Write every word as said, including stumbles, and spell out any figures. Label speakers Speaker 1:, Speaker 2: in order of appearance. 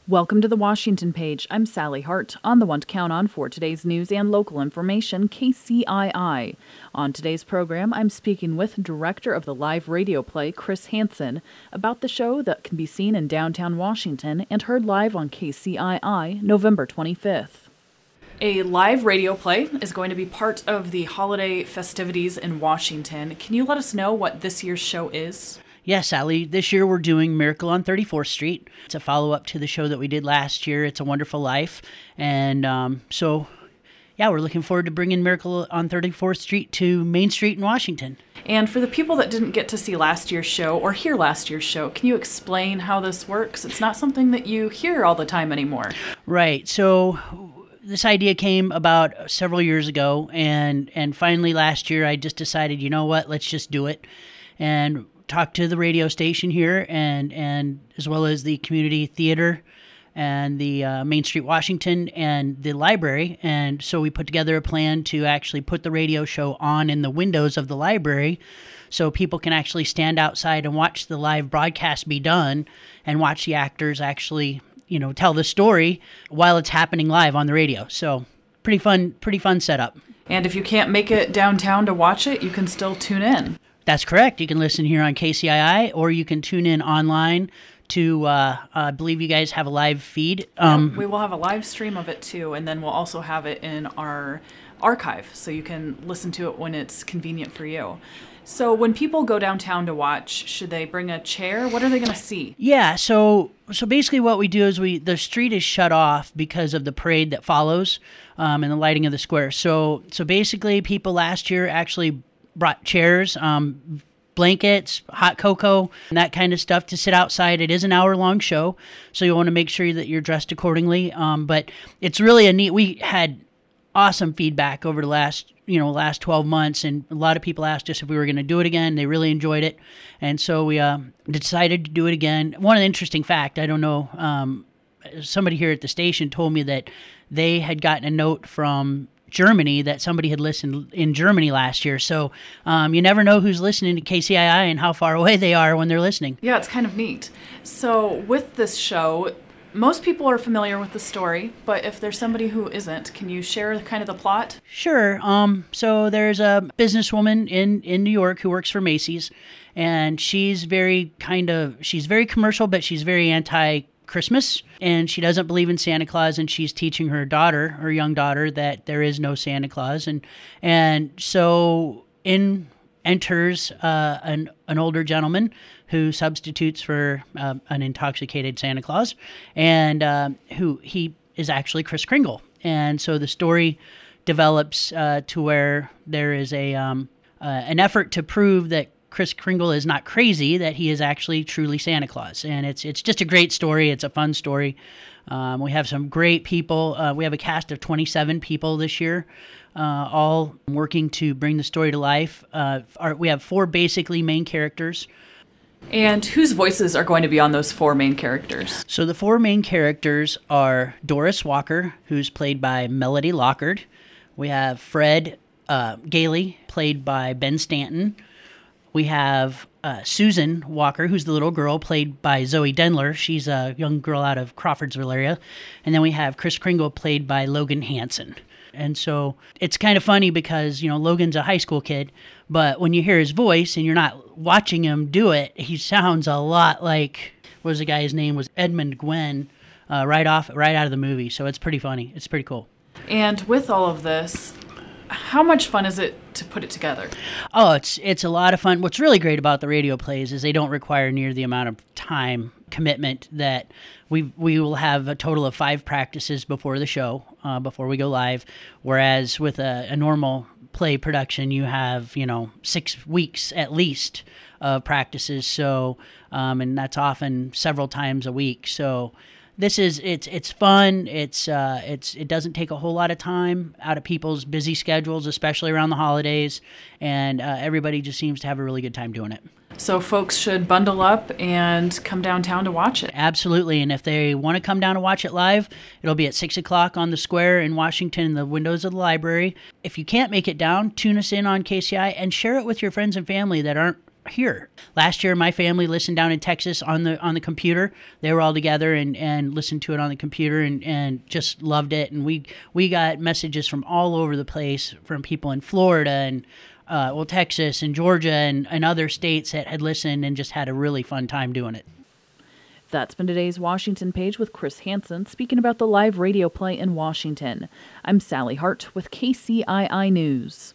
Speaker 1: Welcome to the Washington Page. I'm Sally Hart, on the one to count on for today's news and local information, K C I I. On today's program, I'm speaking with director of the live radio play, Chris Hansen, about the show that can be seen in downtown Washington and heard live on K C I I November twenty-fifth. A live radio play is going to be part of the holiday festivities in Washington. Can you let us know what this year's show is?
Speaker 2: Yes, Sally. This year we're doing Miracle on thirty-fourth Street. It's a follow-up to the show that we did last year. It's a Wonderful Life. And um, so, yeah, we're looking forward to bringing Miracle on thirty-fourth Street to Main Street in Washington.
Speaker 1: And for the people that didn't get to see last year's show or hear last year's show, can you explain how this works? It's not something that you hear all the time anymore.
Speaker 2: Right. So this idea came about several years ago, and, and finally last year I just decided, you know what, let's just do it. And talked to the radio station here and, and as well as the community theater and the uh, Main Street Washington and the library. And so we put together a plan to actually put the radio show on in the windows of the library so people can actually stand outside and watch the live broadcast be done and watch the actors actually, you know, tell the story while it's happening live on the radio. So pretty fun, pretty fun setup.
Speaker 1: And if you can't make it downtown to watch it, you can still tune in.
Speaker 2: That's correct. You can listen here on K C I I, or you can tune in online to, uh, I believe you guys have a live feed.
Speaker 1: Um, yeah, we will have a live stream of it too, and then we'll also have it in our archive, so you can listen to it when it's convenient for you. So when people go downtown to watch, should they bring a chair? What are they going to see?
Speaker 2: Yeah, so so basically what we do is we the street is shut off because of the parade that follows um, and the lighting of the square. So so basically people last year actually brought chairs, um, blankets, hot cocoa, and that kind of stuff to sit outside. It is an hour-long show, so you want to make sure that you're dressed accordingly. Um, but it's really a neat. We had awesome feedback over the last, you know, last twelve months, and a lot of people asked us if we were going to do it again. They really enjoyed it, and so we uh, decided to do it again. One interesting fact, I don't know, um, somebody here at the station told me that they had gotten a note from Germany that somebody had listened in Germany last year. So um, you never know who's listening to K C I I and how far away they are when they're listening.
Speaker 1: Yeah, it's kind of neat. So with this show, most people are familiar with the story, but if there's somebody who isn't, can you share kind of the plot?
Speaker 2: Sure. Um, so there's a businesswoman in, in New York who works for Macy's, and she's very kind of, she's very commercial, but she's very anti Christmas, and she doesn't believe in Santa Claus, and she's teaching her daughter, her young daughter, that there is no Santa Claus, and and so in enters uh, an an older gentleman who substitutes for uh, an intoxicated Santa Claus, and uh, who he is actually Kris Kringle, and so the story develops uh, to where there is a um, uh, an effort to prove that Kris Kringle is not crazy, that he is actually truly Santa Claus. And it's it's just a great story. It's a fun story. Um, we have some great people. Uh, we have a cast of twenty-seven people this year, uh, all working to bring the story to life. Uh, our, we have four basically main characters.
Speaker 1: And whose voices are going to be on those four main characters?
Speaker 2: So the four main characters are Doris Walker, who's played by Melody Lockard. We have Fred uh, Gailey, played by Ben Stanton. We have uh, Susan Walker, who's the little girl, played by Zoe Dendler. She's a young girl out of Crawfordsville area. And then we have Kris Kringle, played by Logan Hansen. And so it's kind of funny because, you know, Logan's a high school kid, but when you hear his voice and you're not watching him do it, he sounds a lot like, what was the guy's name? Was Edmund Gwenn, uh, right off, right out of the movie. So it's pretty funny. It's pretty cool.
Speaker 1: And with all of this, how much fun is it to put it together?
Speaker 2: Oh, it's it's a lot of fun. What's really great about the radio plays is they don't require near the amount of time commitment that we we will have a total of five practices before the show, uh, before we go live. Whereas with a, a normal play production, you have, you know, six weeks at least of practices. So, um, and that's often several times a week. So this is it's it's fun. It's uh it's it doesn't take a whole lot of time out of people's busy schedules, especially around the holidays, and uh, everybody just seems to have a really good time doing it.
Speaker 1: So folks should bundle up and come downtown to watch it.
Speaker 2: Absolutely, and if they want to come down to watch it live, it'll be at six o'clock on the square in Washington in the windows of the library. If you can't make it down, tune us in on K C I and share it with your friends and family that aren't here. Last year, my family listened down in Texas on the on the computer. They were all together and, and listened to it on the computer and, and just loved it. And we we got messages from all over the place, from people in Florida and uh, well Texas and Georgia and, and other states that had listened and just had a really fun time doing it.
Speaker 1: That's been today's Washington Page with Chris Hansen speaking about the live radio play in Washington. I'm Sally Hart with K C I I News.